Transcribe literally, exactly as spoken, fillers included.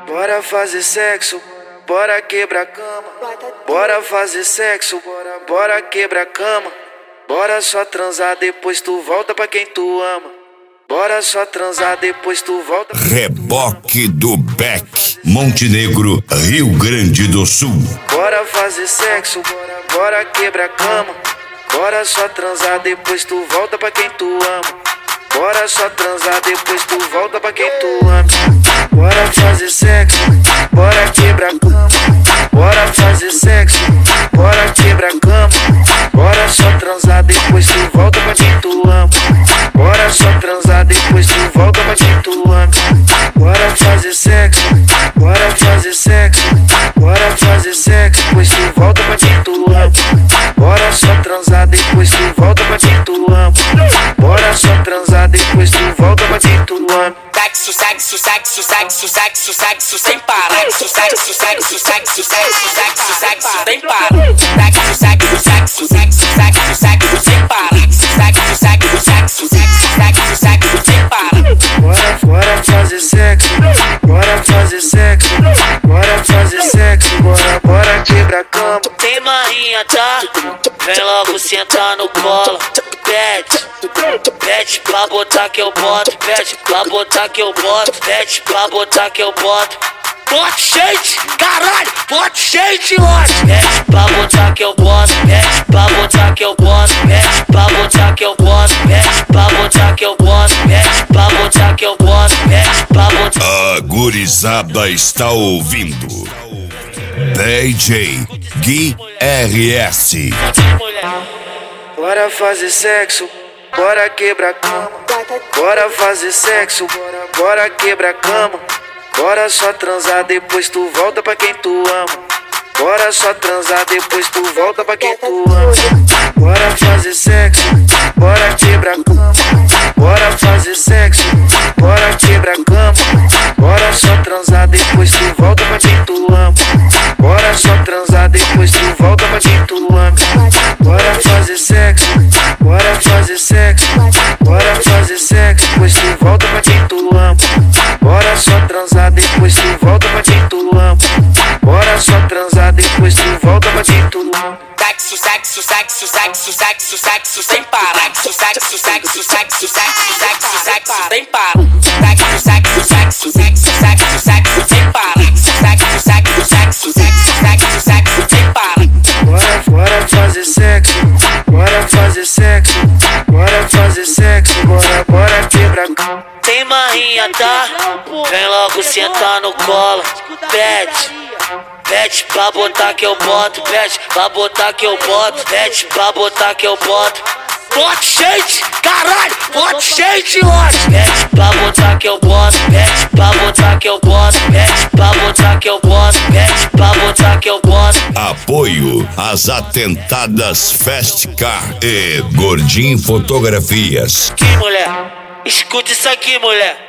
Bora fazer sexo, bora quebrar cama. Bora fazer sexo, bora, bora quebrar cama. Bora só transar, depois tu volta pra quem tu ama. Bora só transar, depois tu volta. Reboque do Beck, Montenegro, Rio Grande do Sul. Bora fazer sexo, bora, bora quebrar cama. Bora só transar, depois tu volta pra quem tu ama. Bora só transar, depois tu volta pra quem tu ama. Bora fazer sexo, bora quebrar cama. Bora fazer sexo, bora quebrar cama. Bora só transar, depois tu volta pra quem tu ama. Bora só transar, depois tu volta pra quem tu ama. Bora fazer sexo, bora fazer sexo. Bora fazer sexo, depois tu volta pra quem tu ama. Bora só transar, depois tu volta pra quem tu ama. Bora só transar, depois tu volta pra quem tu ama. Sexo, sexo, sexo, sexo, sexo, sexo sem parar. Sexo, sexo, sexo, sexo, sexo, sexo, sexo sem parar. Sexo, sexo, sexo, sexo, sexo, sexo sem parar. Sexo, sexo, sexo, sexo, sexo, sexo sem parar. Bora, bora fazer sexo, bora fazer sexo. Bora fazer sexo, bora, bora quebrar cama. Tem marinha, tá? Vem logo sentar no colo. Pede, pede pra botar que eu boto. Pede pra botar que eu boto. Pede pra botar que eu boto. Bote shade, caralho, bote shade lote. Pede pra botar que eu boto. Pede pra botar que eu boto. Pede pra botar que eu boto. Pede pra botar que eu boto. Pede pra botar que eu boto. Pede pra botar. A gurizada está ouvindo D J Gui R S. Bora fazer sexo, bora quebrar cama. Bora fazer sexo, bora, bora quebrar cama. Bora só transar, depois tu volta pra quem tu ama. Bora só transar, depois tu volta pra quem tu ama. Bora fazer sexo, bora quebrar cama. Bora fazer sexo, bora quebrar cama. Bora só transar, depois tu volta pra quem tu ama. Bora só transar, depois tu volta pra quem tu ama. Bora fazer sexo, bora fazer sexo. Bora fazer sexo, depois tu volta pra quem tu ama. Bora só transar, depois tu volta pra quem tu ama. Bora só transar, depois tu volta pra quem tu ama. Sexo, sexo, sexo, sexo, sexo, sexo sem parar. Sexo, sexo, sexo, sexo, sexo, sexo, sexo sem parar. Sexo, sexo, sexo, sexo, sexo, sexo sem parar. Sexo, sexo, sexo, sexo, sexo, sexo sem parar. Bora, bora fazer sexo, bora fazer sexo. Bora fazer sexo, bora, bora quebrar cama. Tem marinha, tá? Vem logo sentar no colo. Pede, pede pra botar que eu boto. Pede pra botar que eu boto. Pede pra botar que eu boto. Bote shade, caralho, bote shade lote. Pede pra botar que eu boto. Pede pra botar que eu boto. Pede pra botar que eu boto. Pede pra botar que eu boto. Apoio às atentadas Fast Car e Gordinho Fotografias. Que mulher, escute isso aqui, mulher.